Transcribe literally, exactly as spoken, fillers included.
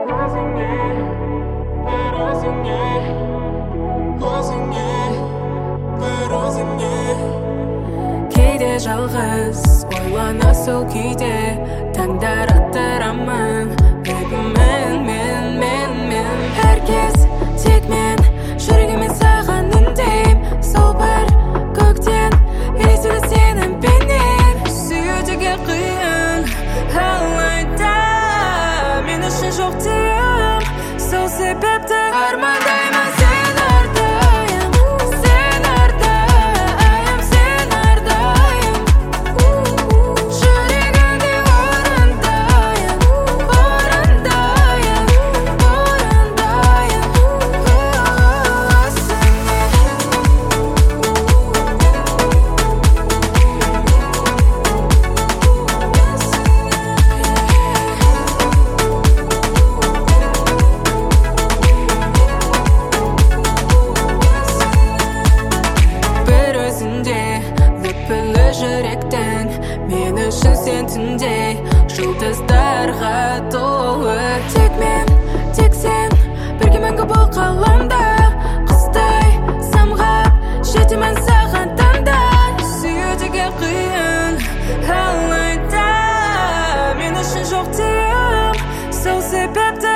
кейде жалғыз ойлана сол күйде таңдар аттырамын Baby мен, мен, мен, мен Әркез тек мен жүрегімен саған үндейм Сол бір көктен елеседі сенің бейнең Сүюдегі қиын алайда мен үшін жоқ дейім Сол себепті армандаймын сен әрдайым Сен әрдайым, сен әрдайым Жүрегіңде орындайын, орындайын, орындайын Бір өзінде лүпілі жүректің Мен үшін сен түнде жұлдыздарға толы Тек мен, тек сен бірге мәңгі бұл ғаламда Құстай самғап жетемін саған таңда Сүюдегі қиын алайда мен үшін жоқ дейім Сол себепті